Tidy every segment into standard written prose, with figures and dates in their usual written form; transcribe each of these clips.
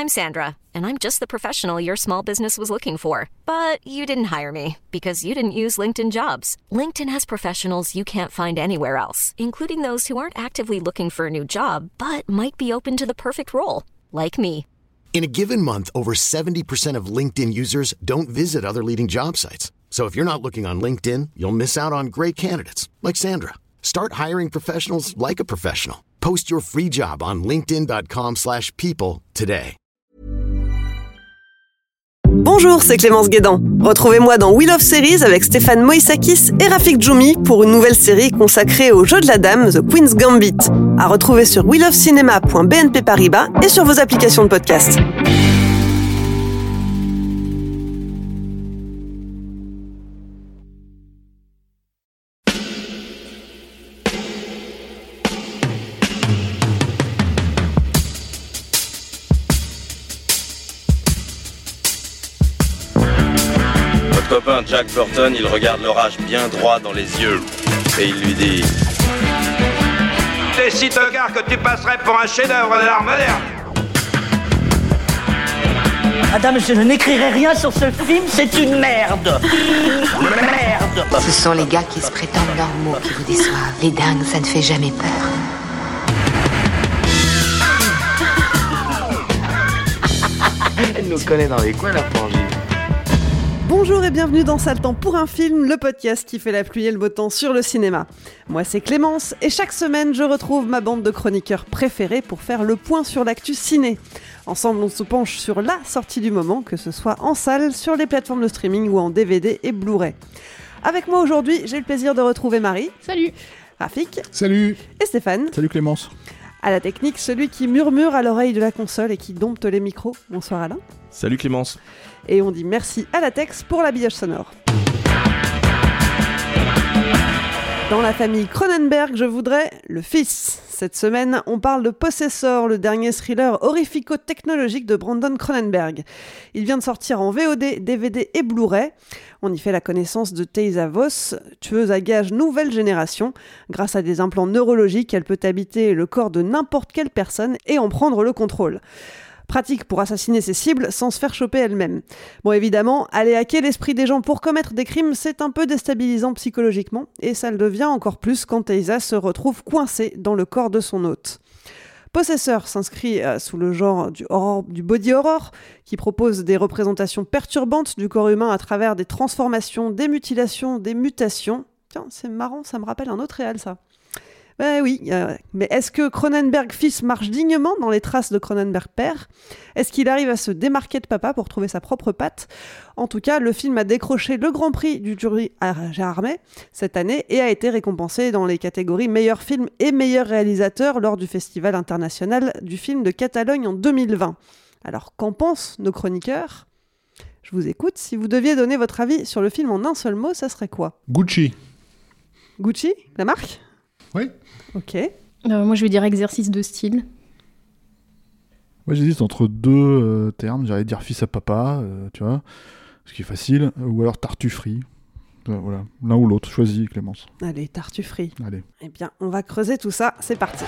I'm Sandra, and I'm just the professional your small business was looking for. But you didn't hire me because you didn't use LinkedIn Jobs. LinkedIn has professionals you can't find anywhere else, including those who aren't actively looking for a new job, but might be open to the perfect role, like me. In a given month, over 70% of LinkedIn users don't visit other leading job sites. So if you're not looking on LinkedIn, you'll miss out on great candidates like Sandra. Start hiring professionals like a professional. Post your free job on linkedin.com/people today. Bonjour, c'est Clémence Guédan. Retrouvez-moi dans Wheel of Series avec Stéphane Moïsakis et Rafik Djoumi pour une nouvelle série consacrée au jeu de la dame, The Queen's Gambit. À retrouver sur wheelofcinema.bnp-paribas et sur vos applications de podcast. Copain Jack Burton, il regarde l'orage bien droit dans les yeux et il lui dit: T'es si tocard que tu passerais pour un chef-d'œuvre de l'art moderne. Madame, je n'écrirai rien sur ce film, c'est une merde. Merde. Ce sont les gars qui se prétendent normaux qui vous déçoivent. Les dingues, ça ne fait jamais peur. Elle nous connaît dans les coins, la frangine. Bonjour et bienvenue dans Sale Temps pour un film, le podcast qui fait la pluie et le beau temps sur le cinéma. Moi c'est Clémence et chaque semaine je retrouve ma bande de chroniqueurs préférés pour faire le point sur l'actu ciné. Ensemble on se penche sur la sortie du moment, que ce soit en salle, sur les plateformes de streaming ou en DVD et Blu-ray. Avec moi aujourd'hui, j'ai le plaisir de retrouver Marie. Salut. Rafik. Salut. Et Stéphane. Salut Clémence. À la technique, celui qui murmure à l'oreille de la console et qui dompte les micros. Bonsoir Alain. Salut Clémence. Et on dit merci à Latex pour l'habillage sonore. Dans la famille Cronenberg, je voudrais le fils. Cette semaine, on parle de Possessor, le dernier thriller horrifico-technologique de Brandon Cronenberg. Il vient de sortir en VOD, DVD et Blu-ray. On y fait la connaissance de Teysa Voss, tueuse à gages nouvelle génération. Grâce à des implants neurologiques, elle peut habiter le corps de n'importe quelle personne et en prendre le contrôle. Pratique pour assassiner ses cibles sans se faire choper elle-même. Bon, évidemment, aller hacker l'esprit des gens pour commettre des crimes, c'est un peu déstabilisant psychologiquement, et ça le devient encore plus quand Teysa se retrouve coincée dans le corps de son hôte. Possessor s'inscrit sous le genre du body horror, qui propose des représentations perturbantes du corps humain à travers des transformations, des mutilations, des mutations. Tiens, c'est marrant, ça me rappelle un autre réal, ça. Oui, mais est-ce que Cronenberg fils marche dignement dans les traces de Cronenberg père ? Est-ce qu'il arrive à se démarquer de papa pour trouver sa propre patte ? En tout cas, le film a décroché le Grand Prix du jury à Gérard May cette année et a été récompensé dans les catégories meilleur film et meilleur réalisateur lors du Festival international du film de Catalogne en 2020. Alors, qu'en pensent nos chroniqueurs ? Je vous écoute. Si vous deviez donner votre avis sur le film en un seul mot, ça serait quoi ? Gucci. Gucci, la marque ? Oui. Ok. Moi, je vais dire exercice de style. Moi, j'hésite entre deux termes. J'allais dire fils à papa, tu vois, ce qui est facile, ou alors tartufferie. Voilà, l'un ou l'autre. Choisis, Clémence. Allez, tartufferie. Allez. Eh bien, on va creuser tout ça. C'est parti.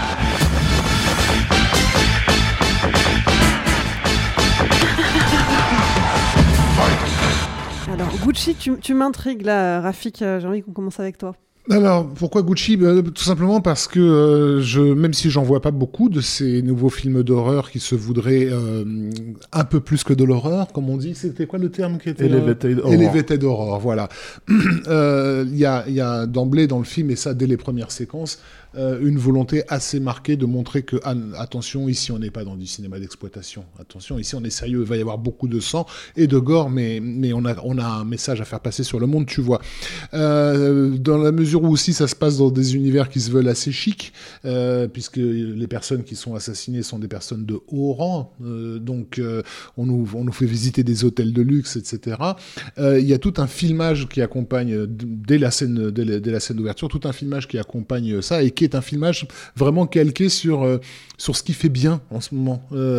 Alors, Gucci, tu m'intrigues là, Rafik. J'ai envie qu'on commence avec toi. Alors, pourquoi Gucci ? Tout simplement parce que même si j'en vois pas beaucoup de ces nouveaux films d'horreur qui se voudraient un peu plus que de l'horreur, comme on dit, c'était quoi le terme qui était Elevated horror. Elevated horror, voilà. Il y a d'emblée dans le film, et ça dès les premières séquences, une volonté assez marquée de montrer que, attention, ici on n'est pas dans du cinéma d'exploitation. Attention, ici on est sérieux, il va y avoir beaucoup de sang et de gore, mais on a un message à faire passer sur le monde, tu vois. Dans la mesure où aussi ça se passe dans des univers qui se veulent assez chics, puisque les personnes qui sont assassinées sont des personnes de haut rang, donc on nous fait visiter des hôtels de luxe, etc. Il y a tout un filmage qui accompagne, dès la scène d'ouverture, tout un filmage qui accompagne ça, et qui est un filmage vraiment calqué sur ce qui fait bien en ce moment.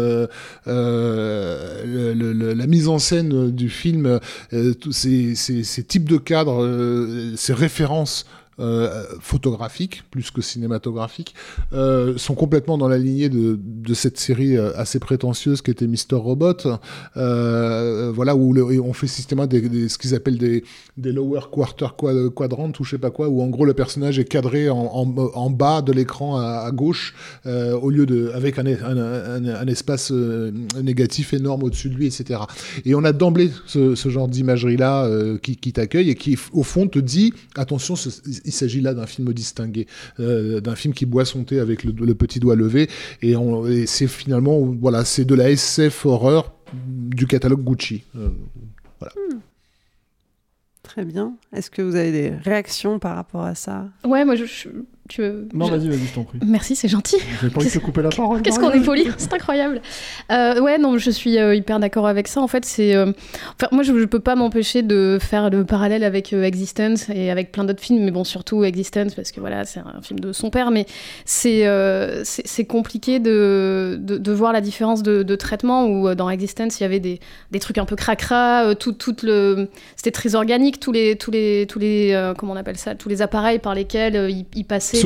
La mise en scène du film, tous ces types de cadres, ces références photographiques, plus que cinématographiques, sont complètement dans la lignée de cette série assez prétentieuse qui était Mr. Robot, voilà, où on fait systématiquement ce qu'ils appellent des lower quarter quadrant ou je sais pas quoi, où en gros le personnage est cadré en bas de l'écran à gauche, au lieu avec un espace négatif énorme au-dessus de lui, etc. Et on a d'emblée ce genre d'imagerie-là qui t'accueille et qui, au fond, te dit attention, il s'agit là d'un film distingué, d'un film qui boit son thé avec le petit doigt levé, et c'est finalement, voilà, c'est de la SF horreur du catalogue Gucci. Voilà. Très bien. Est-ce que vous avez des réactions par rapport à ça ? Ouais, moi Non, vas-y, je t'en prie. Merci, c'est gentil. J'ai pas envie de te couper la parole. Qu'est-ce qu'on est poli, c'est incroyable. Ouais, non, je suis hyper d'accord avec ça. En fait, moi, je peux pas m'empêcher de faire le parallèle avec Existence et avec plein d'autres films, mais bon, surtout Existence, parce que voilà, c'est un film de son père, mais c'est compliqué de voir la différence de traitement, où dans Existence, il y avait des trucs un peu cracra, c'était très organique, tous les comment on appelle ça, tous les appareils par lesquels il passait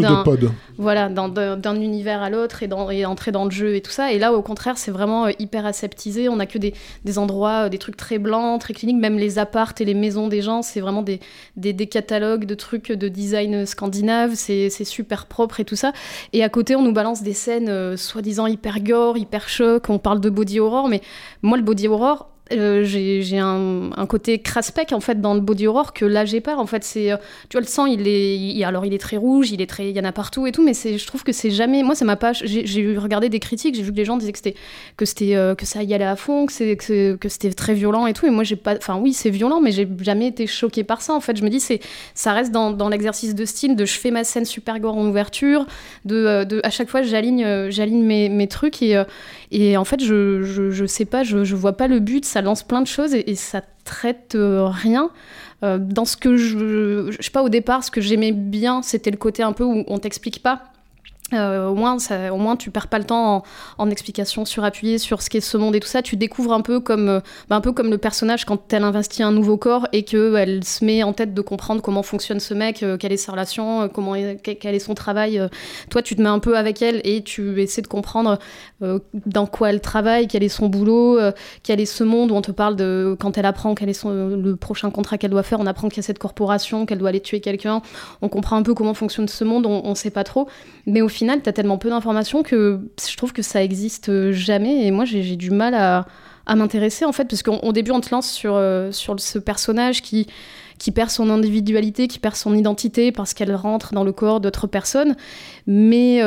d'un univers à l'autre et entrer dans le jeu et tout ça. Et là, au contraire, c'est vraiment hyper aseptisé. On n'a que des endroits, des trucs très blancs, très cliniques. Même les appartes et les maisons des gens, c'est vraiment des catalogues de trucs de design scandinave. C'est super propre et tout ça. Et à côté, on nous balance des scènes soi-disant hyper gore, hyper choc. On parle de body horror, mais moi, le body horror... j'ai un côté craspec en fait dans le body horror que là j'ai pas en fait. C'est tu vois, le sang il est très rouge, il y en a partout et tout, mais je trouve que c'est jamais, moi ça m'a pas, j'ai regardé des critiques, j'ai vu que les gens disaient que ça y allait à fond, que c'était très violent et tout, et moi j'ai pas, enfin oui c'est violent, mais j'ai jamais été choquée par ça en fait. Je me dis ça reste dans l'exercice de style, je fais ma scène super gore en ouverture, à chaque fois j'aligne mes trucs, et en fait je sais pas, je vois pas le but. Ça lance plein de choses et ça traite rien. Dans ce que je sais pas, au départ, ce que j'aimais bien, c'était le côté un peu où on t'explique pas. Au moins tu perds pas le temps en explications surappuyées sur ce qu'est ce monde et tout ça. Tu découvres un peu comme le personnage quand elle investit un nouveau corps et qu'elle se met en tête de comprendre comment fonctionne ce mec, quelle est sa relation, quel est son travail. Toi tu te mets un peu avec elle et tu essaies de comprendre dans quoi elle travaille, quel est son boulot, quel est ce monde où on te parle de quand elle apprend quel est le prochain contrat qu'elle doit faire. On apprend qu'il y a cette corporation, qu'elle doit aller tuer quelqu'un. On comprend un peu comment fonctionne ce monde, on sait pas trop, mais au final, t'as tellement peu d'informations que je trouve que ça existe jamais. Et moi, j'ai du mal à m'intéresser, en fait, parce qu'au début, on te lance sur ce personnage qui perd son individualité, qui perd son identité parce qu'elle rentre dans le corps d'autres personnes. Mais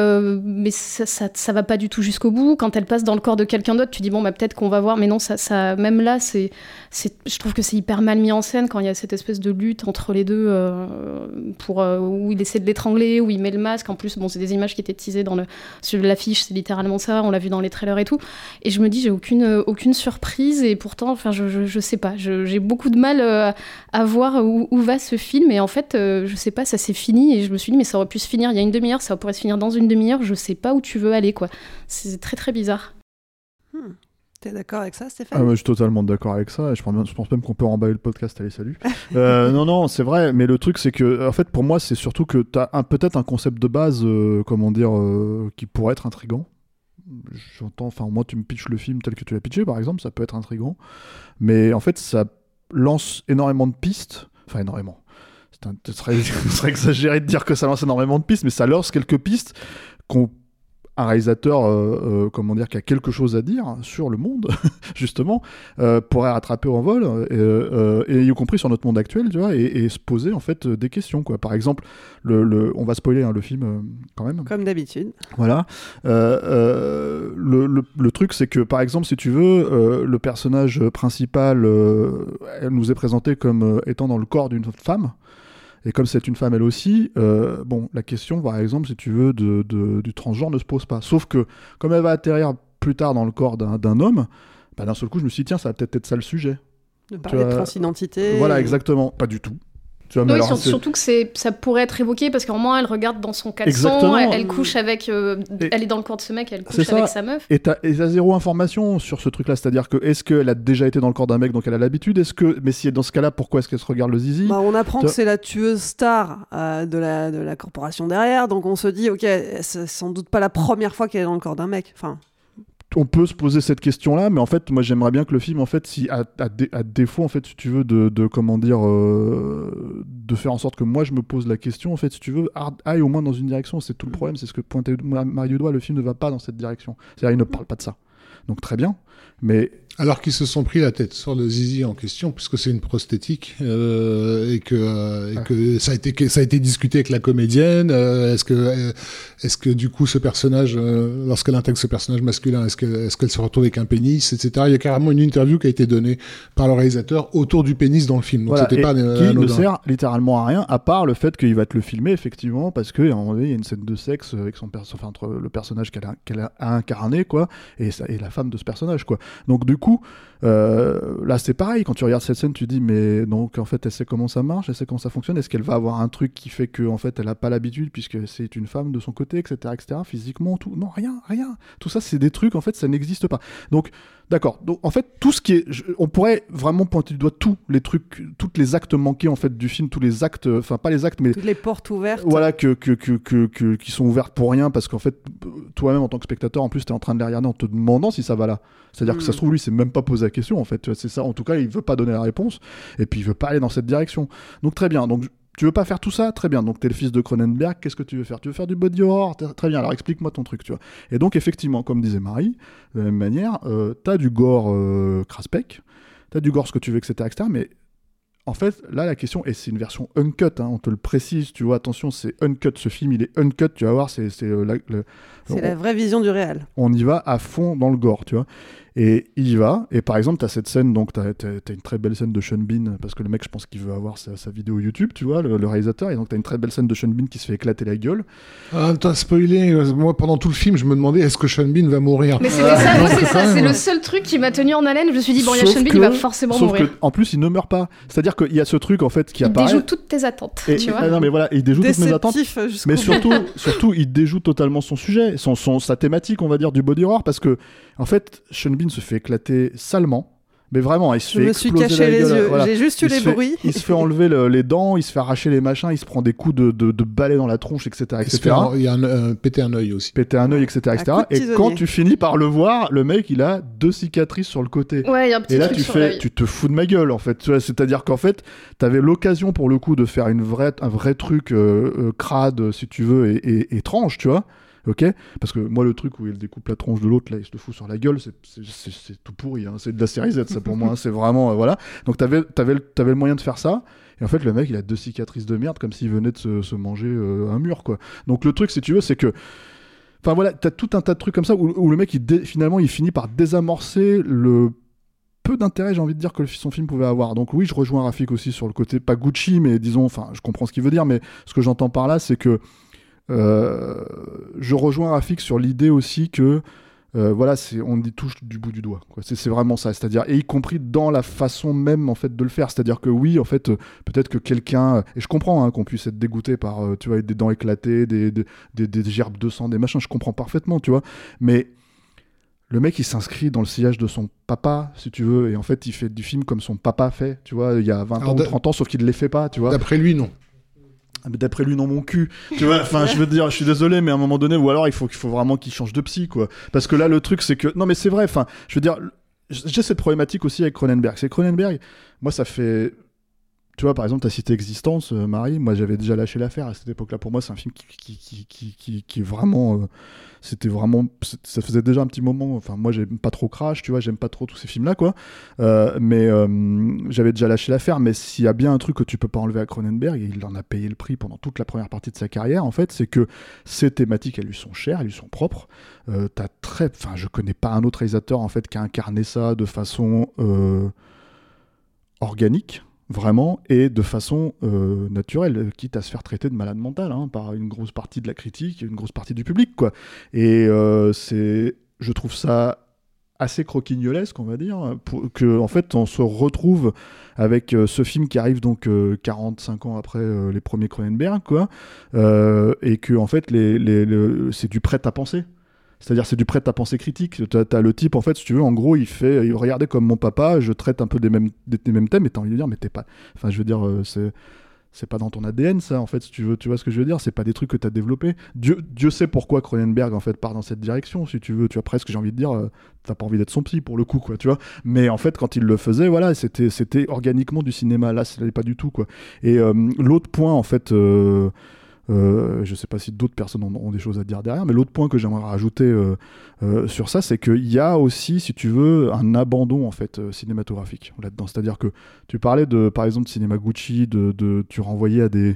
ça va pas du tout jusqu'au bout. Quand elle passe dans le corps de quelqu'un d'autre, tu dis, bon, peut-être qu'on va voir. Mais non, ça même là, je trouve que c'est hyper mal mis en scène quand il y a cette espèce de lutte entre les deux, où il essaie de l'étrangler, où il met le masque. En plus, bon, c'est des images qui étaient teasées sur l'affiche, c'est littéralement ça. On l'a vu dans les trailers et tout. Et je me dis, j'ai aucune surprise. Et pourtant, enfin, je sais pas. J'ai beaucoup de mal à voir où va ce film. Et en fait, je sais pas, ça s'est fini. Et je me suis dit, mais ça aurait pu se finir il y a une demi-heure, ça pourrait se finir dans une demi-heure. Je sais pas où tu veux aller, quoi. C'est très très bizarre. T'es d'accord avec ça, Stéphane ? Je suis totalement d'accord avec ça. Je pense même qu'on peut remballer le podcast. Allez, salut. Non, c'est vrai. Mais le truc, c'est que, en fait, pour moi, c'est surtout que t'as peut-être un concept de base, qui pourrait être intriguant. J'entends, enfin, moi, tu me pitches le film tel que tu l'as pitché, par exemple, ça peut être intriguant. Mais en fait, ça lance énormément de pistes. Enfin, énormément. Ce serait exagéré de dire que ça lance énormément de pistes, mais ça lance quelques pistes un réalisateur qui a quelque chose à dire sur le monde justement pourrait rattraper en vol et y compris sur notre monde actuel, tu vois, et se poser en fait des questions, quoi. Par exemple, on va spoiler le film quand même comme d'habitude, voilà. Le truc, c'est que par exemple, si tu veux, le personnage principal elle nous est présenté comme étant dans le corps d'une femme. Et comme c'est une femme elle aussi, la question, par exemple, si tu veux, du transgenre ne se pose pas. Sauf que, comme elle va atterrir plus tard dans le corps d'un homme, d'un seul coup, je me suis dit, tiens, ça va peut-être être ça le sujet. De parler de transidentité. Voilà, exactement. Pas du tout. Tu vois, mais Oui, alors, surtout que ça pourrait être évoqué parce qu'au moins elle regarde dans son caleçon, Exactement. elle couche avec, elle est dans le corps de ce mec, elle couche avec sa meuf. Et t'as zéro information sur ce truc-là, c'est-à-dire que est-ce qu'elle a déjà été dans le corps d'un mec donc elle a l'habitude, mais si elle est dans ce cas-là, pourquoi est-ce qu'elle se regarde le zizi? On apprend que c'est la tueuse star de la corporation derrière, donc on se dit ok, c'est sans doute pas la première fois qu'elle est dans le corps d'un mec. Enfin. On peut se poser cette question-là, mais en fait, moi, j'aimerais bien que le film, en fait, si à défaut, en fait, si tu veux, de comment dire, de faire en sorte que moi, je me pose la question, en fait, si tu veux, aille au moins dans une direction. C'est tout le problème, c'est ce que pointait Marie du doigt. Le film ne va pas dans cette direction. C'est-à-dire, il ne parle pas de ça. Donc très bien, mais alors qu'ils se sont pris la tête sur le zizi en question, puisque c'est une prosthétique et que ça a été discuté avec la comédienne. Est-ce que du coup ce personnage, lorsqu'elle intègre ce personnage masculin, est-ce qu'elle se retrouve avec un pénis, etc. Il y a carrément une interview qui a été donnée par le réalisateur autour du pénis dans le film. Donc c'était pas qui ne sert littéralement à rien, à part le fait qu'il va te le filmer effectivement, parce que à un moment donné, il y a une scène de sexe avec entre le personnage qu'elle a incarné, quoi, et la femme de ce personnage, quoi. Donc du coup, là c'est pareil, quand tu regardes cette scène, tu dis mais donc en fait elle sait comment ça marche, elle sait comment ça fonctionne, est-ce qu'elle va avoir un truc qui fait que en fait elle a pas l'habitude puisque c'est une femme de son côté, etc., physiquement, tout, non, rien, tout ça c'est des trucs, en fait ça n'existe pas. Donc d'accord, donc en fait tout ce qui est, on pourrait vraiment pointer du doigt tous les trucs, tous les actes manqués en fait du film, tous les actes, enfin pas les actes mais toutes les portes ouvertes, voilà, qui sont ouvertes pour rien, parce qu'en fait toi-même en tant que spectateur en plus t'es en train de les regarder en te demandant si ça va là, c'est-à-dire que ça se trouve lui c'est même pas posé la question en fait, c'est ça, en tout cas il veut pas donner la réponse et puis il veut pas aller dans cette direction. Donc très bien, donc tu veux pas faire tout ça, très bien, donc t'es le fils de Cronenberg, qu'est-ce que tu veux faire? Tu veux faire du body horror? Très bien, alors explique-moi ton truc, tu vois. Et donc effectivement, comme disait Marie, de la même manière, t'as du gore craspec, t'as du gore ce que tu veux, etc., mais en fait, là, la question, et c'est une version uncut, hein, on te le précise, tu vois, attention, c'est uncut, ce film, il est uncut, tu vas voir, c'est la vraie vision du réel. On y va à fond dans le gore, tu vois. Et il y va, et par exemple, t'as cette scène, donc t'as une très belle scène de Sean Bean, parce que le mec, je pense qu'il veut avoir sa vidéo YouTube, tu vois, le réalisateur, et donc t'as une très belle scène de Sean Bean qui se fait éclater la gueule. Ah, t'as spoilé, moi pendant tout le film, je me demandais est-ce que Sean Bean va mourir. Mais c'était ça, moi c'est ça, c'est le seul truc qui m'a tenu en haleine, je me suis dit, bon, il y a Sean Bean, il va forcément mourir. Sauf qu'en plus, il ne meurt pas. C'est-à-dire qu'il y a ce truc, en fait, qui apparaît. Il déjoue toutes tes attentes, tu vois. Non, mais voilà, il déjoue toutes mes attentes. Mais surtout, il déjoue totalement son sujet, sa thématique, on va dire, du body horror, parce que, en fait, Sean Bean se fait éclater salement, mais vraiment, il se fait exploser la gueule. Je me suis caché les yeux, voilà. J'ai juste eu les bruits. Il se fait enlever les dents, il se fait arracher les machins, il se prend des coups de balai dans la tronche, etc. Il y a péter un œil aussi. Péter un œil, etc. Et quand tu finis par le voir, le mec, il a 2 cicatrices sur le côté. Ouais, il y a un petit et là, truc sur l'œil. Tu te fous de ma gueule, en fait. C'est-à-dire qu'en fait, t'avais l'occasion, pour le coup, de faire un vrai truc crade, si tu veux, et étrange, tu vois. Ok, parce que moi le truc où il découpe la tronche de l'autre là, il se le fout sur la gueule, c'est tout pourri, hein. C'est de la série Z ça pour moi, hein. C'est vraiment voilà. Donc t'avais le moyen de faire ça, et en fait le mec il a 2 cicatrices de merde comme s'il venait de se manger un mur, quoi. Donc le truc, si tu veux, c'est que, enfin voilà, t'as tout un tas de trucs comme ça où le mec finalement il finit par désamorcer le peu d'intérêt, j'ai envie de dire, que son film pouvait avoir. Donc oui, je rejoins Rafik aussi sur le côté pas Gucci, mais disons, enfin je comprends ce qu'il veut dire, mais ce que j'entends par là, c'est que je rejoins Rafik sur l'idée aussi que voilà, on y touche du bout du doigt, quoi. C'est vraiment ça, c'est-à-dire, et y compris dans la façon même en fait de le faire, c'est-à-dire que oui, en fait, peut-être que quelqu'un, et je comprends, hein, qu'on puisse être dégoûté par, tu vois, des dents éclatées, des gerbes de sang, des machins, je comprends parfaitement, tu vois, mais le mec il s'inscrit dans le sillage de son papa, si tu veux, et en fait il fait du film comme son papa fait, tu vois, il y a 20 ans ou 30 ans, sauf qu'il ne les fait pas, tu vois. D'après lui, non. D'après lui, non, mon cul, tu vois. Enfin, je veux dire, je suis désolé, mais à un moment donné, ou alors il faut vraiment qu'il change de psy, quoi. Parce que là, le truc, c'est que, non, mais c'est vrai. Enfin, je veux dire, j'ai cette problématique aussi avec Cronenberg. C'est Cronenberg, moi, ça fait, tu vois, par exemple, t'as cité Existence, Marie. Moi, j'avais déjà lâché l'affaire à cette époque-là. Pour moi, c'est un film qui est vraiment, c'était vraiment, ça faisait déjà un petit moment. Enfin, moi, j'aime pas trop Crash, tu vois, j'aime pas trop tous ces films-là, quoi. Mais j'avais déjà lâché l'affaire. Mais s'il y a bien un truc que tu peux pas enlever à Cronenberg, et il en a payé le prix pendant toute la première partie de sa carrière, en fait, c'est que ces thématiques, elles lui sont chères, elles lui sont propres. Enfin, je connais pas un autre réalisateur, en fait, qui a incarné ça de façon organique, vraiment, et de façon naturelle, quitte à se faire traiter de malade mental, hein, par une grosse partie de la critique, une grosse partie du public, quoi. Et je trouve ça assez croquignolesque, on va dire, pour que en fait on se retrouve avec ce film qui arrive donc 45 ans après les premiers Cronenberg, quoi, et que en fait c'est du prêt à penser. C'est-à-dire, c'est du prêt à penser critique. T'as le type, en fait, si tu veux, en gros, il regardait comme mon papa, je traite un peu des mêmes thèmes, et t'as envie de dire, mais t'es pas. Enfin, je veux dire, c'est pas dans ton ADN, ça, en fait, si tu veux, tu vois ce que je veux dire, c'est pas des trucs que t'as développés. Dieu sait pourquoi Cronenberg, en fait, part dans cette direction, si tu veux, tu vois, presque, j'ai envie de dire, t'as pas envie d'être son psy, pour le coup, quoi, tu vois. Mais en fait, quand il le faisait, voilà, c'était organiquement du cinéma, là, ça l'est pas du tout, quoi. Et l'autre point, en fait. Je sais pas si d'autres personnes ont des choses à dire derrière, mais l'autre point que j'aimerais rajouter sur ça, c'est qu'il y a aussi, si tu veux, un abandon en fait cinématographique là-dedans. C'est-à-dire que tu parlais par exemple de cinéma Gucci, tu renvoyais à des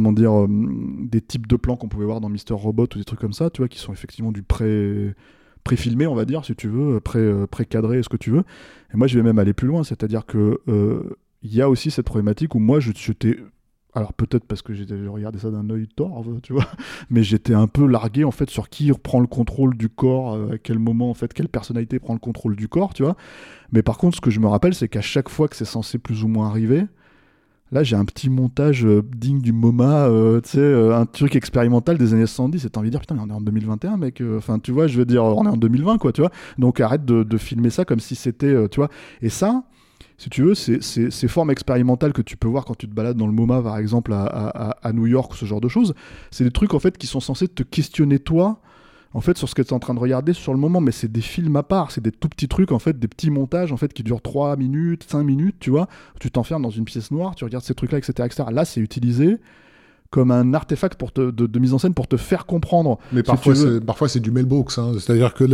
types de plans qu'on pouvait voir dans Mr. Robot ou des trucs comme ça, tu vois, qui sont effectivement du pré-filmé, on va dire, si tu veux, pré-cadré, ce que tu veux. Et moi, je vais même aller plus loin, c'est-à-dire que il y a aussi cette problématique où moi, j'étais... Alors peut-être parce que j'ai regardé ça d'un œil torve, tu vois, mais j'étais un peu largué en fait sur qui prend le contrôle du corps, à quel moment en fait, quelle personnalité prend le contrôle du corps, tu vois. Mais par contre, ce que je me rappelle, c'est qu'à chaque fois que c'est censé plus ou moins arriver, là j'ai un petit montage digne du MoMA, tu sais, un truc expérimental des années 70, et t'as envie de dire putain mais on est en 2021 mec, enfin tu vois, je veux dire on est en 2020 quoi, tu vois. Donc arrête de filmer ça comme si c'était, tu vois. Et ça... Si tu veux, ces formes expérimentales que tu peux voir quand tu te balades dans le MoMA, par exemple, à New York, ou ce genre de choses, c'est des trucs, en fait, qui sont censés te questionner, toi, en fait, sur ce que tu es en train de regarder sur le moment, mais c'est des films à part, c'est des tout petits trucs, en fait, des petits montages, en fait, qui durent 3 minutes, 5 minutes, tu vois, tu t'enfermes dans une pièce noire, tu regardes ces trucs-là, etc., etc. Là, c'est utilisé comme un artefact de mise en scène pour te faire comprendre. Mais parfois c'est du Mel Brooks, hein. C'est-à-dire que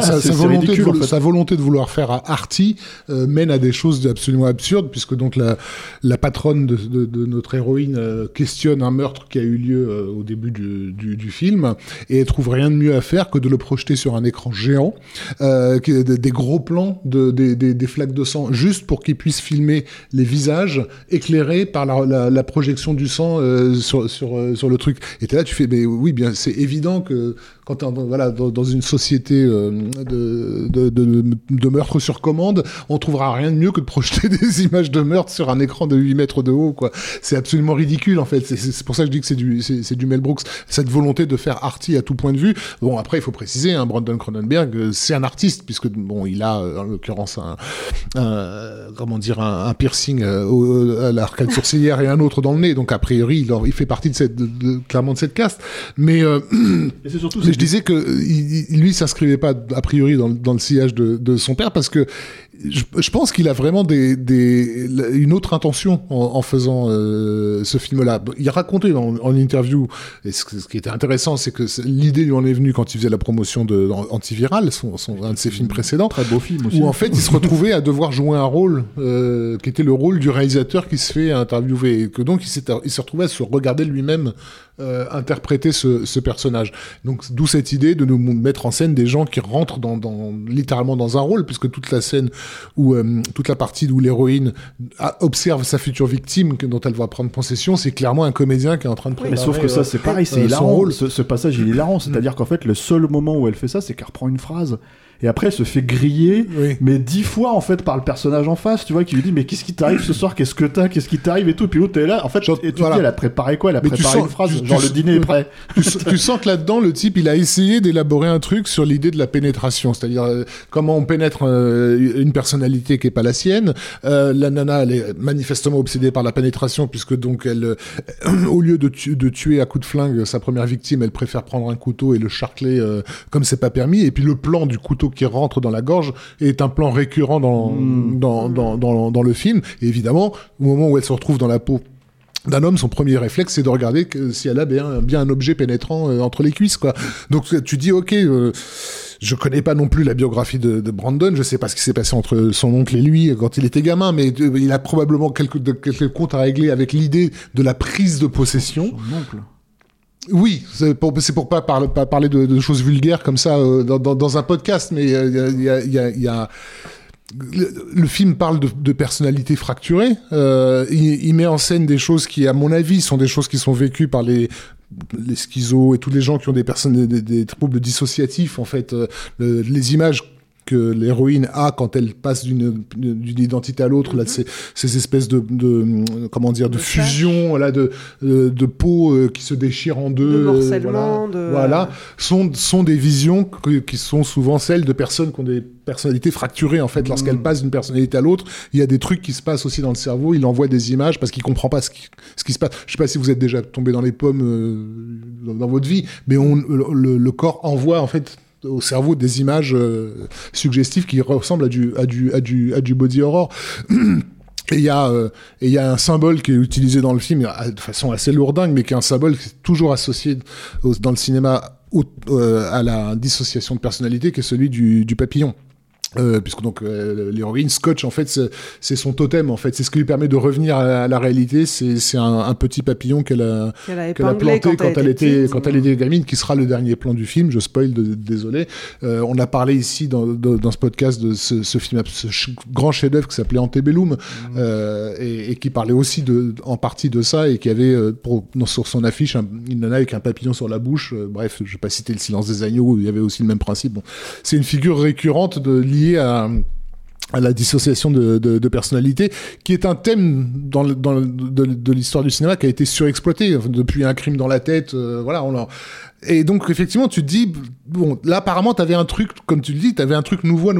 sa volonté de vouloir faire arty mène à des choses absolument absurdes, puisque donc la patronne de notre héroïne questionne un meurtre qui a eu lieu au début du film, et elle trouve rien de mieux à faire que de le projeter sur un écran géant, des gros plans des flaques de sang, juste pour qu'ils puissent filmer les visages éclairés par la projection du sang sur le truc. Et t'es là, tu fais, mais oui, bien, c'est évident que quand t'es dans une société de meurtre sur commande, on trouvera rien de mieux que de projeter des images de meurtre sur un écran de 8 mètres de haut, quoi. C'est absolument ridicule, en fait. C'est pour ça que je dis que c'est du Mel Brooks. Cette volonté de faire arty à tout point de vue. Bon, après, il faut préciser, hein, Brandon Cronenberg, c'est un artiste, puisque, bon, il a, en l'occurrence, un piercing à l'arcade sourcilière et un autre dans le nez. Donc, a priori, il fait partie clairement de cette caste. Mais, et c'est surtout, je disais que lui s'inscrivait pas a priori dans le sillage de son père, parce que je pense qu'il a vraiment une autre intention en faisant ce film-là. Il a raconté en interview, et ce qui était intéressant, c'est que l'idée lui en est venue quand il faisait la promotion de Antiviral, un de ses films précédents. Très beau film aussi. Où en fait il se retrouvait à devoir jouer un rôle qui était le rôle du réalisateur qui se fait interviewer, et que donc il se retrouvait à se regarder lui-même interpréter ce personnage. Donc d'où cette idée de nous mettre en scène des gens qui rentrent littéralement dans un rôle, puisque toute la scène où toute la partie où l'héroïne observe sa future victime dont elle va prendre possession, c'est clairement un comédien qui est en train de préparer. Mais sauf que ça c'est pareil, c'est hilarant. Ce passage il est hilarant, c'est-à-dire qu'en fait le seul moment où elle fait ça, c'est qu'elle reprend une phrase. Et après, elle se fait griller, mais 10 fois, en fait, par le personnage en face, tu vois, qui lui dit, mais qu'est-ce qui t'arrive ce soir? Qu'est-ce que t'as? Qu'est-ce qui t'arrive? Et tout. Et puis l'autre, t'es là. En fait, et tu dis, elle a préparé quoi? Elle a préparé une phrase. Genre, le dîner est prêt. Tu sens que là-dedans, le type, il a essayé d'élaborer un truc sur l'idée de la pénétration. C'est-à-dire, comment on pénètre une personnalité qui est pas la sienne. La nana, elle est manifestement obsédée par la pénétration, puisque donc elle, au lieu de tuer à coups de flingue sa première victime, elle préfère prendre un couteau et le charcler comme c'est pas permis. Et puis le plan du couteau qui rentre dans la gorge est un plan récurrent dans le film. Et évidemment, au moment où elle se retrouve dans la peau d'un homme, son premier réflexe, c'est de regarder si elle a bien un objet pénétrant entre les cuisses, quoi. Donc tu dis, ok, je connais pas non plus la biographie de Brandon, je sais pas ce qui s'est passé entre son oncle et lui quand il était gamin, mais il a probablement quelques comptes à régler avec l'idée de la prise de possession. Son oncle. Oui, c'est pour pas parler de choses vulgaires comme ça dans un podcast, mais il y a le film parle de personnalités fracturées. Il met en scène des choses qui, à mon avis, sont des choses qui sont vécues par les schizos et tous les gens qui ont des troubles dissociatifs. En fait, les images que l'héroïne a quand elle passe d'une identité à l'autre, là, ces espèces de fusion, là, de peau qui se déchire en deux, de morcellement, voilà, sont des visions qui sont souvent celles de personnes qui ont des personnalités fracturées, en fait. Lorsqu'elles passent d'une personnalité à l'autre, il y a des trucs qui se passent aussi dans le cerveau, il envoie des images parce qu'il comprend pas ce qui se passe. Je sais pas si vous êtes déjà tombé dans les pommes dans votre vie, mais le corps envoie, en fait, au cerveau des images suggestives qui ressemblent à du body horror. Et il y a un symbole qui est utilisé dans le film de façon assez lourdingue, mais qui est un symbole qui est toujours associé dans le cinéma à la dissociation de personnalité, qui est celui du papillon. Puisque donc l'héroïne Scotch, en fait, c'est son totem, en fait, c'est ce qui lui permet de revenir à la réalité. C'est un petit papillon qu'elle a planté quand elle était gamine, qui sera le dernier plan du film. Je spoil, désolé. On a parlé ici dans ce podcast de ce film, ce grand chef-d'œuvre qui s'appelait Antebellum, et qui parlait aussi en partie de ça, et qui avait sur son affiche une nana avec un papillon sur la bouche. Bref, je vais pas citer Le Silence des agneaux, où il y avait aussi le même principe. Bon, c'est une figure récurrente liée à la dissociation de personnalité, qui est un thème de l'histoire du cinéma qui a été surexploité depuis Un crime dans la tête, voilà. Et donc effectivement, tu te dis, bon, là apparemment t'avais un truc, comme tu le dis, t'avais un truc nouveau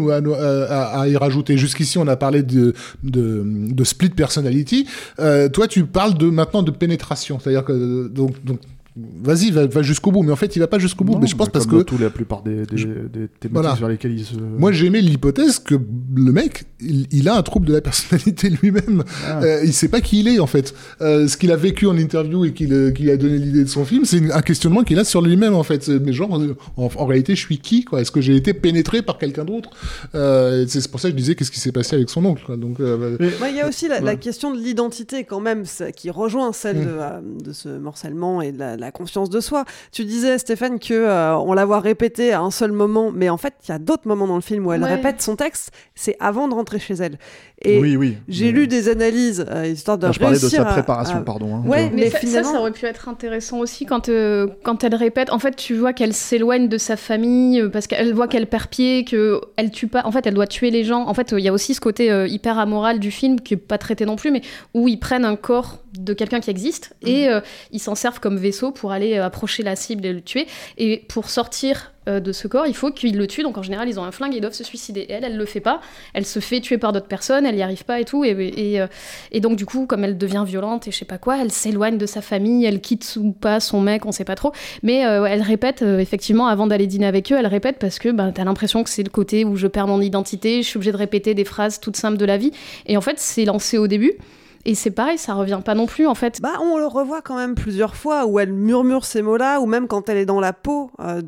à y rajouter. Jusqu'ici, on a parlé de split personality. Toi, tu parles maintenant de pénétration, c'est-à-dire que donc vas-y, va jusqu'au bout. Mais en fait, il va pas jusqu'au bout. Non, mais je pense parce que la plupart des thématiques vers lesquelles il se... Moi, j'aimais l'hypothèse que le mec, il a un trouble de la personnalité lui-même. Il sait pas qui il est, en fait. Ce qu'il a vécu en interview et qui a donné l'idée de son film, c'est un questionnement qu'il a sur lui-même, en fait. Mais genre, en réalité, je suis qui, quoi? Est-ce que j'ai été pénétré par quelqu'un d'autre? C'est pour ça que je disais qu'est-ce qui s'est passé avec son oncle, quoi. Donc, il y a aussi la question de l'identité, quand même, qui rejoint celle de ce morcellement et de la confiance de soi. Tu disais, Stéphane, que on la voit répéter à un seul moment, mais en fait, il y a d'autres moments dans le film où elle répète son texte, c'est avant de rentrer chez elle. Et j'ai lu des analyses, histoire de réussir... Je parlais de sa préparation, pardon. Hein, ouais, mais finalement... ça aurait pu être intéressant aussi quand elle répète. En fait, tu vois qu'elle s'éloigne de sa famille, parce qu'elle voit qu'elle perd pied, qu'elle tue pas... En fait, elle doit tuer les gens. En fait, il y a aussi ce côté hyper amoral du film, qui est pas traité non plus, mais où ils prennent un corps de quelqu'un qui existe, et ils s'en servent comme vaisseau pour aller approcher la cible et le tuer. Et pour sortir de ce corps, il faut qu'ils le tuent. Donc en général, ils ont un flingue et ils doivent se suicider. Et elle le fait pas. Elle se fait tuer par d'autres personnes, elle y arrive pas et tout. Et donc du coup, comme elle devient violente et je sais pas quoi, elle s'éloigne de sa famille, elle quitte ou pas son mec, on sait pas trop. Mais elle répète, effectivement, avant d'aller dîner avec eux, elle répète parce que t'as l'impression que c'est le côté où je perds mon identité, je suis obligée de répéter des phrases toutes simples de la vie. Et en fait, c'est lancé au début. Et c'est pareil, ça revient pas non plus, en fait. On le revoit quand même plusieurs fois, où elle murmure ces mots-là, ou même quand elle est dans la peau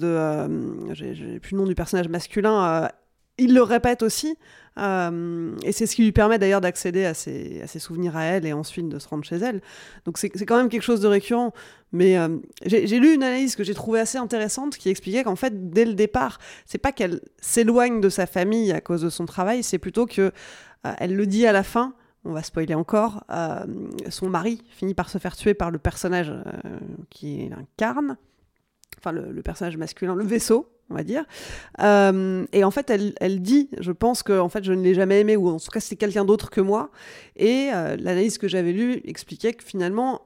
j'ai plus le nom du personnage masculin, il le répète aussi. Et c'est ce qui lui permet d'ailleurs d'accéder à ses souvenirs à elle et ensuite de se rendre chez elle. Donc c'est quand même quelque chose de récurrent. Mais j'ai lu une analyse que j'ai trouvée assez intéressante qui expliquait qu'en fait, dès le départ, c'est pas qu'elle s'éloigne de sa famille à cause de son travail, c'est plutôt que elle le dit à la fin. On va spoiler encore, son mari finit par se faire tuer par le personnage qui incarne, enfin le personnage masculin, le vaisseau, on va dire. Et en fait, elle dit, je pense que en fait, je ne l'ai jamais aimé, ou en tout cas, c'est quelqu'un d'autre que moi. Et l'analyse que j'avais lue expliquait que finalement,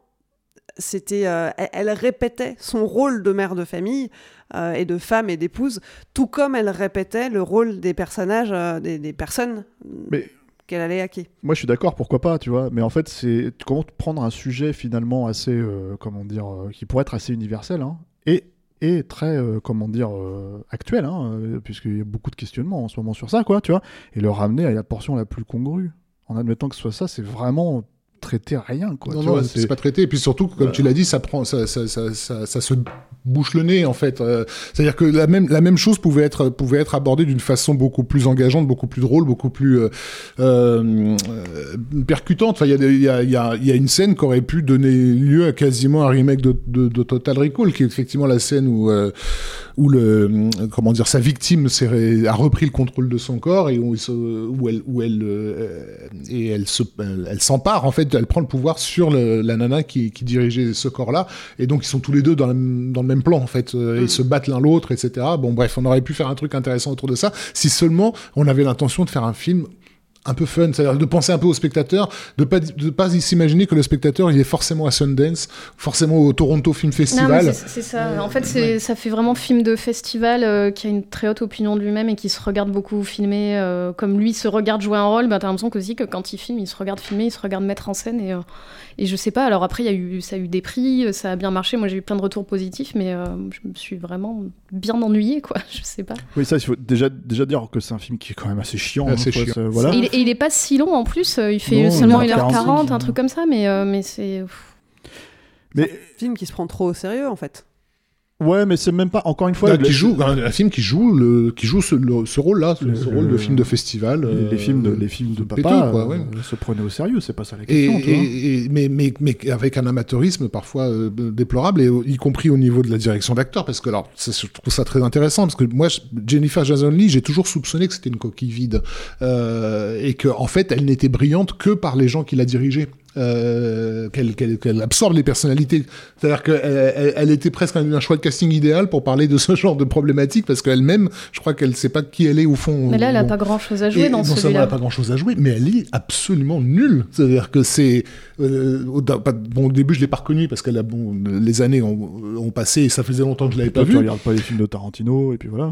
elle répétait son rôle de mère de famille et de femme et d'épouse, tout comme elle répétait le rôle des personnages, des personnes... qu'elle allait hacker. Moi, je suis d'accord, pourquoi pas, tu vois. Mais en fait, c'est comment prendre un sujet finalement assez, qui pourrait être assez universel, hein, et très, actuel, hein, puisqu'il y a beaucoup de questionnements en ce moment sur ça, quoi, tu vois, et le ramener à la portion la plus congrue, en admettant que ce soit ça, c'est vraiment traiter rien, quoi. Non, c'est pas traité. Et puis surtout, comme tu l'as dit, ça se bouche le nez, en fait. C'est-à-dire que la même chose pouvait être abordée d'une façon beaucoup plus engageante, beaucoup plus drôle, beaucoup plus percutante. Enfin, il y a une scène qui aurait pu donner lieu à quasiment un remake de Total Recall, qui est effectivement la scène où sa victime a repris le contrôle de son corps et elle s'empare, en fait, elle prend le pouvoir sur la nana qui dirigeait ce corps-là, et donc ils sont tous les deux dans le même plan, en fait, ils se battent l'un l'autre, etc. Bon, bref, on aurait pu faire un truc intéressant autour de ça, si seulement on avait l'intention de faire un film un peu fun, c'est-à-dire de penser un peu au spectateur, de pas s'imaginer que le spectateur il est forcément à Sundance, forcément au Toronto Film Festival. Non, c'est ça. En fait, ça fait vraiment film de festival qui a une très haute opinion de lui-même et qui se regarde beaucoup filmer. Comme lui se regarde jouer un rôle, t'as l'impression aussi que quand il filme, il se regarde filmer, il se regarde mettre en scène. Et je sais pas, alors après, ça a eu des prix, ça a bien marché. Moi, j'ai eu plein de retours positifs, mais je me suis vraiment bien ennuyée, quoi. Je sais pas. Oui, ça, il faut déjà dire que c'est un film qui est quand même assez chiant. Voilà. Et il est pas si long en plus, il fait seulement 1h40, un truc comme ça, mais c'est... Mais... C'est un film qui se prend trop au sérieux, en fait. Ouais, mais c'est même pas, encore une fois... un film qui joue ce rôle-là, ce rôle de film de festival. Les films de papa se prenaient au sérieux, c'est pas ça la question. Mais avec un amateurisme parfois déplorable, et y compris au niveau de la direction d'acteur, parce que alors, je trouve ça très intéressant, parce que moi, Jennifer Jason Leigh, j'ai toujours soupçonné que c'était une coquille vide, et que en fait, elle n'était brillante que par les gens qui la dirigeaient. Qu'elle absorbe les personnalités, c'est-à-dire qu'elle était presque un choix de casting idéal pour parler de ce genre de problématique, parce qu'elle-même, je crois qu'elle sait pas qui elle est au fond. Mais là, elle a pas grand-chose à jouer dans celui-là. Non seulement elle a pas grand-chose à jouer, mais elle est absolument nulle. C'est-à-dire que c'est au début je l'ai pas reconnue parce que les années ont passé et ça faisait longtemps que je l'avais pas vue. Tu regardes pas les films de Tarantino et puis voilà.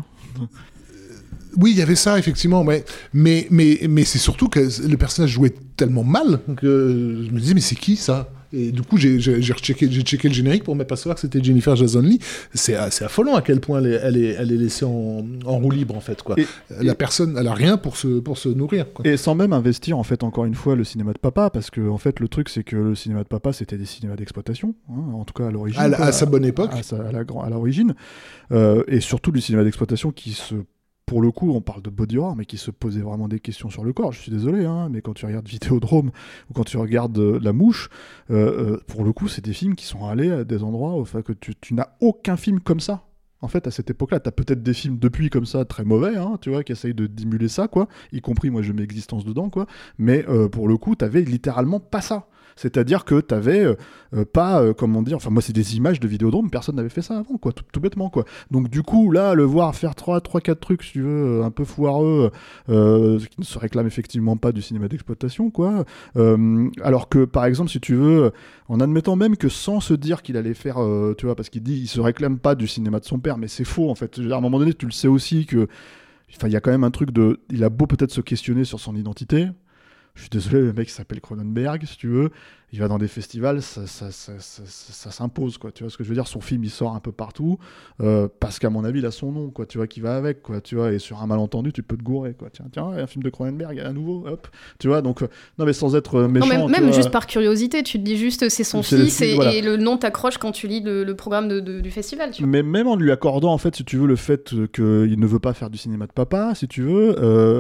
Oui, il y avait ça, effectivement, mais c'est surtout que le personnage jouait tellement mal que je me disais, mais c'est qui, ça ? Et du coup, j'ai checké le générique pour m'apercevoir que c'était Jennifer Jason Leigh. C'est affolant à quel point elle est laissée en roue libre, en fait, quoi. La personne, elle a rien pour se nourrir, quoi. Et sans même investir, en fait, encore une fois, le cinéma de papa, parce que, en fait, le truc, c'est que le cinéma de papa, c'était des cinémas d'exploitation, en tout cas à l'origine. À sa bonne époque. À l'origine. Et surtout du cinéma d'exploitation pour le coup, on parle de body horror, mais qui se posait vraiment des questions sur le corps. Je suis désolé, mais quand tu regardes Vidéodrome ou quand tu regardes La Mouche, pour le coup, c'est des films qui sont allés à des endroits que tu n'as aucun film comme ça. En fait, à cette époque-là, t'as peut-être des films depuis comme ça très mauvais, tu vois, qui essayent de dimuler ça, quoi. Y compris, moi, je mets Existence dedans, quoi. Mais pour le coup, t'avais littéralement pas ça. C'est-à-dire que t'avais comment dire, enfin moi c'est des images de Vidéodrome, personne n'avait fait ça avant, quoi, tout bêtement, quoi. Donc du coup là, le voir faire 3-4 trucs, si tu veux, un peu foireux, qui ne se réclament effectivement pas du cinéma d'exploitation, quoi. Alors que par exemple, si tu veux, en admettant même que sans se dire qu'il allait faire, tu vois, parce qu'il dit il se réclame pas du cinéma de son père, mais c'est faux en fait. À un moment donné, tu le sais aussi que, enfin il y a quand même un truc il a beau peut-être se questionner sur son identité. Je suis désolé, le mec s'appelle Cronenberg, si tu veux. Il va dans des festivals, ça s'impose, quoi. Tu vois ce que je veux dire ? Son film, il sort un peu partout, parce qu'à mon avis, il a son nom, quoi. Tu vois, qui va avec, quoi. Tu vois, et sur un malentendu, tu peux te gourer, quoi. Tiens, un film de Cronenberg, à nouveau, hop. Tu vois, donc, non, mais sans être méchant. Non, même juste par curiosité, tu te dis juste, c'est son fils, et le nom t'accroche quand tu lis le programme du festival, tu vois. Mais même en lui accordant, en fait, si tu veux, le fait qu'il ne veut pas faire du cinéma de papa, si tu veux,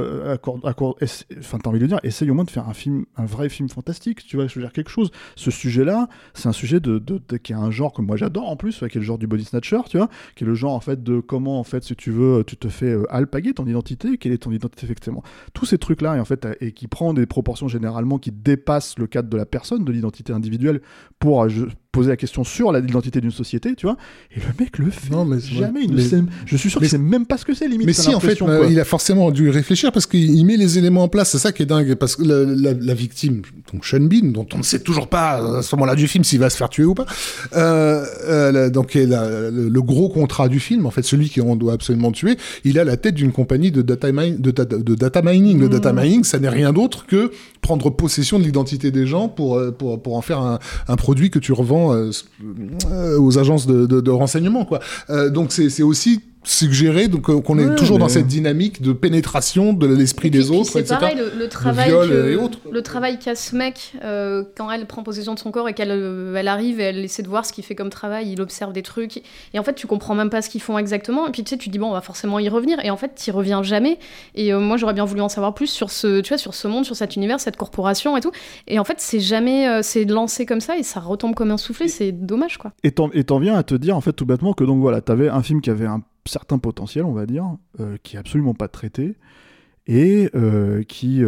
t'as envie de dire, essaye au moins de faire un vrai film fantastique, tu vois, je veux dire quelque chose. Ce sujet-là, c'est un sujet qui est un genre que moi j'adore en plus, qui est le genre du body snatcher, tu vois, qui est le genre en fait de comment en fait si tu veux tu te fais alpaguer ton identité, quelle est ton identité effectivement. Tous ces trucs-là et qui prend des proportions généralement qui dépassent le cadre de la personne, de l'identité individuelle pour poser la question sur l'identité d'une société, tu vois. Et le mec le fait jamais. Je suis sûr qu'il sait même pas ce que c'est, limite. Mais si, en fait, il a forcément dû réfléchir parce qu'il met les éléments en place. C'est ça qui est dingue. Parce que la victime, donc Sean Bean, dont on ne sait toujours pas à ce moment-là du film s'il va se faire tuer ou pas, donc le gros contrat du film, en fait, celui qu'on doit absolument tuer, il a la tête d'une compagnie de data mining. Le data mining, ça n'est rien d'autre que prendre possession de l'identité des gens pour en faire un produit que tu revends aux agences de renseignement, quoi. Donc c'est aussi suggérer qu'on est toujours dans cette dynamique de pénétration de l'esprit des autres, etc. C'est pareil, le travail qu'a ce mec quand elle prend possession de son corps et qu'elle arrive et elle essaie de voir ce qu'il fait comme travail, il observe des trucs et en fait tu comprends même pas ce qu'ils font exactement et puis tu sais, tu te dis bon on va forcément y revenir et en fait t'y reviens jamais et moi j'aurais bien voulu en savoir plus sur ce monde, sur cet univers, cette corporation et tout et en fait c'est jamais c'est lancé comme ça et ça retombe comme un soufflet, c'est dommage, quoi. Et t'en viens à te dire en fait tout bêtement que donc voilà, t'avais un film qui avait certain potentiel, on va dire, qui est absolument pas traité, et qui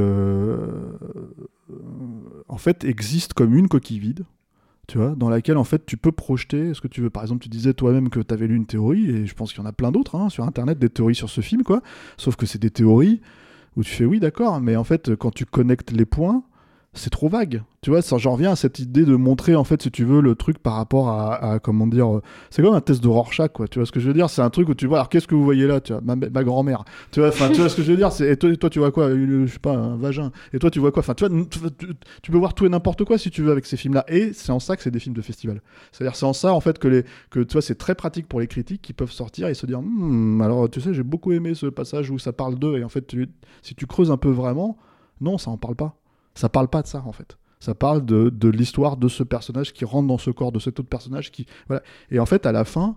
en fait existe comme une coquille vide, tu vois, dans laquelle en fait tu peux projeter ce que tu veux. Par exemple, tu disais toi-même que tu avais lu une théorie, et je pense qu'il y en a plein d'autres sur internet, des théories sur ce film, quoi, sauf que c'est des théories où tu fais oui d'accord, mais en fait quand tu connectes les points, c'est trop vague, tu vois. J'en reviens à cette idée de montrer, en fait, si tu veux, le truc par rapport à comment dire, c'est comme un test de Rorschach, quoi, tu vois ce que je veux dire. C'est un truc où tu vois, alors qu'est-ce que vous voyez là, tu vois, ma grand-mère, tu vois, enfin, tu vois ce que je veux dire, et toi tu vois quoi, je sais pas, un vagin, et toi tu vois quoi, enfin, tu vois, tu peux voir tout et n'importe quoi si tu veux avec ces films-là, et c'est en ça que c'est des films de festival. C'est-à-dire, c'est en ça, en fait, que tu vois, c'est très pratique pour les critiques qui peuvent sortir et se dire, alors, tu sais, j'ai beaucoup aimé ce passage où ça parle d'eux, et en fait, si tu creuses un peu vraiment, non, ça en parle pas. Ça parle pas de ça, en fait. Ça parle de l'histoire de ce personnage qui rentre dans ce corps de cet autre personnage qui... Voilà. Et en fait, à la fin,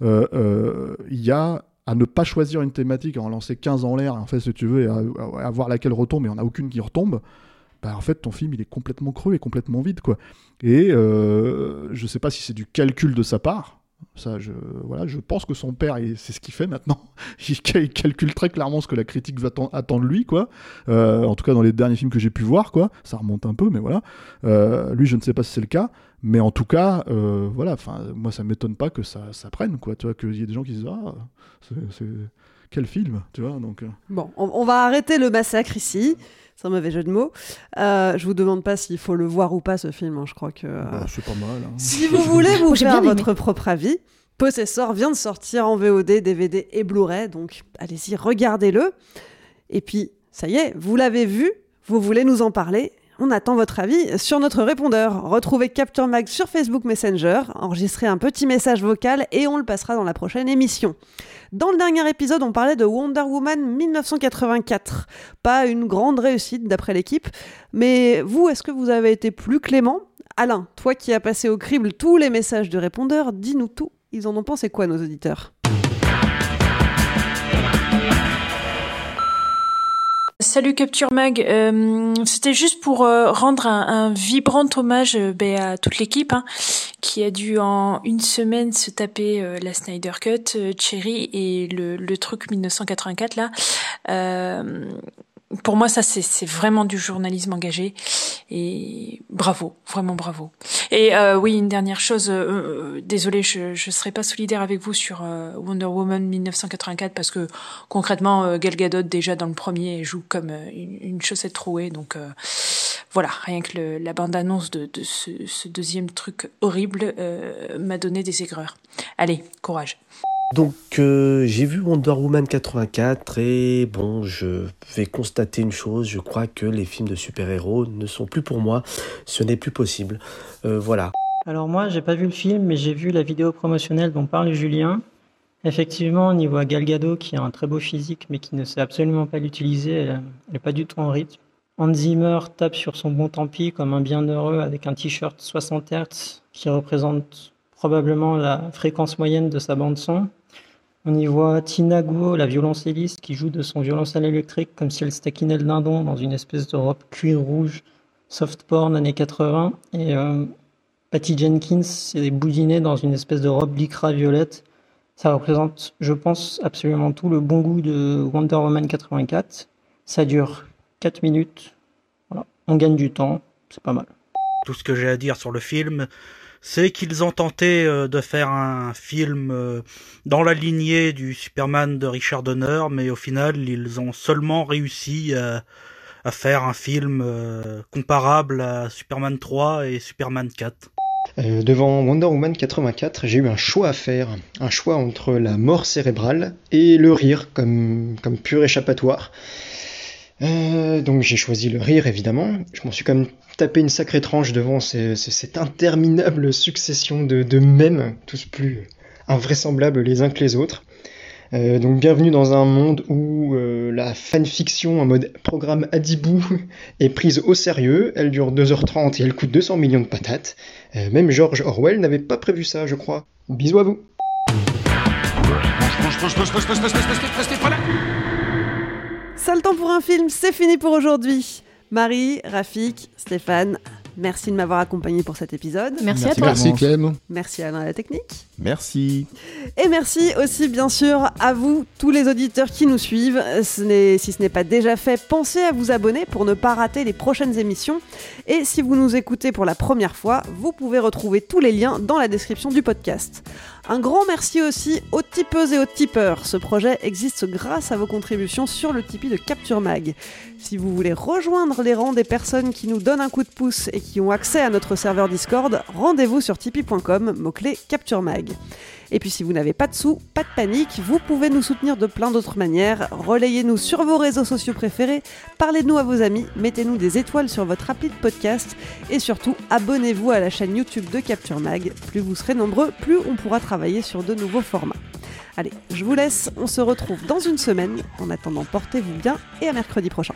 il y a à ne pas choisir une thématique, à en lancer 15 en l'air, en fait, si tu veux, et à voir laquelle retombe, et on n'a aucune qui retombe, bah, en fait, ton film, il est complètement creux et complètement vide, quoi. Et je sais pas si c'est du calcul de sa part. Ça, je pense que son père, c'est ce qu'il fait maintenant. Il calcule très clairement ce que la critique attend de lui, quoi. En tout cas, dans les derniers films que j'ai pu voir, quoi. Ça remonte un peu, mais voilà. Lui, je ne sais pas si c'est le cas, mais en tout cas, voilà. Enfin, moi, ça m'étonne pas que ça prenne, quoi. Tu vois, qu'il y ait des gens qui se disent c'est quel film, tu vois. Donc. Bon, on va arrêter le massacre ici. C'est un mauvais jeu de mots. Je vous demande pas s'il faut le voir ou pas, ce film. Hein. Je crois que... c'est pas mal. Hein. Si vous voulez vous faire votre propre avis, Possessor vient de sortir en VOD, DVD et Blu-ray. Donc, allez-y, regardez-le. Et puis, ça y est, vous l'avez vu. Vous voulez nous en parler. On attend votre avis sur notre répondeur. Retrouvez Capture Mag sur Facebook Messenger. Enregistrez un petit message vocal et on le passera dans la prochaine émission. Dans le dernier épisode, on parlait de Wonder Woman 1984. Pas une grande réussite d'après l'équipe. Mais vous, est-ce que vous avez été plus clément ? Alain, toi qui as passé au crible tous les messages du répondeur, dis-nous tout. Ils en ont pensé quoi, nos auditeurs ? Salut Capture Mag, c'était juste pour rendre un vibrant hommage à toute l'équipe qui a dû en une semaine se taper la Snyder Cut, Cherry et le truc 1984 là. Pour moi, ça c'est vraiment du journalisme engagé et bravo, vraiment bravo. Et oui, une dernière chose, désolée, je serai pas solidaire avec vous sur Wonder Woman 1984 parce que concrètement, Gal Gadot déjà dans le premier joue comme une chaussette trouée, donc voilà, rien que la bande-annonce de ce deuxième truc horrible m'a donné des aigreurs. Allez, courage. Donc j'ai vu Wonder Woman 84 et bon, je vais constater une chose, je crois que les films de super-héros ne sont plus pour moi, ce n'est plus possible, voilà. Alors moi j'ai pas vu le film mais j'ai vu la vidéo promotionnelle dont parle Julien. Effectivement, on y voit Gal Gadot qui a un très beau physique mais qui ne sait absolument pas l'utiliser, elle n'est pas du tout en rythme. Hans Zimmer tape sur son bon tant pis comme un bienheureux avec un t-shirt 60 Hz qui représente probablement la fréquence moyenne de sa bande son. On y voit Tina Guo, la violoncelliste, qui joue de son violoncelle électrique comme si elle se taquinait le dindon dans une espèce de robe cuir rouge, soft porn années 80. Et Patty Jenkins est boudinée dans une espèce de robe lycra violette. Ça représente, je pense, absolument tout le bon goût de Wonder Woman 84. Ça dure 4 minutes. Voilà. On gagne du temps, c'est pas mal. Tout ce que j'ai à dire sur le film, c'est qu'ils ont tenté de faire un film dans la lignée du Superman de Richard Donner, mais au final, ils ont seulement réussi à faire un film comparable à Superman 3 et Superman 4. Devant Wonder Woman 84, j'ai eu un choix à faire. Un choix entre la mort cérébrale et le rire, comme pur échappatoire. Donc j'ai choisi le rire, évidemment. Je m'en suis quand même tapé une sacrée tranche devant cette interminable succession de mèmes, tous plus invraisemblables les uns que les autres. Donc bienvenue dans un monde où la fanfiction en mode programme Adibou est prise au sérieux. Elle dure 2h30 et elle coûte 200 millions de patates. Même George Orwell n'avait pas prévu ça, je crois. Bisous à vous. Sale temps pour un film, c'est fini pour aujourd'hui. Marie, Rafik, Stéphane, Merci de m'avoir accompagné pour cet épisode. Merci à toi. Merci Clem. Merci Alain à la technique. Merci. Et merci aussi bien sûr à vous, tous les auditeurs qui nous suivent. Si ce n'est pas déjà fait, pensez à vous abonner pour ne pas rater les prochaines émissions. Et si vous nous écoutez pour la première fois, vous pouvez retrouver tous les liens dans la description du podcast. Un grand merci aussi aux tipeuses et aux tipeurs. Ce projet existe grâce à vos contributions sur le Tipeee de Capture Mag. Si vous voulez rejoindre les rangs des personnes qui nous donnent un coup de pouce et qui ont accès à notre serveur Discord, rendez-vous sur tipeee.com, mot-clé Capture Mag. Et puis si vous n'avez pas de sous, pas de panique, vous pouvez nous soutenir de plein d'autres manières. Relayez-nous sur vos réseaux sociaux préférés, parlez-nous à vos amis, mettez-nous des étoiles sur votre appli de podcast et surtout abonnez-vous à la chaîne YouTube de Capture Mag. Plus vous serez nombreux, plus on pourra travailler sur de nouveaux formats. Allez, je vous laisse, on se retrouve dans une semaine. En attendant, portez-vous bien et à mercredi prochain.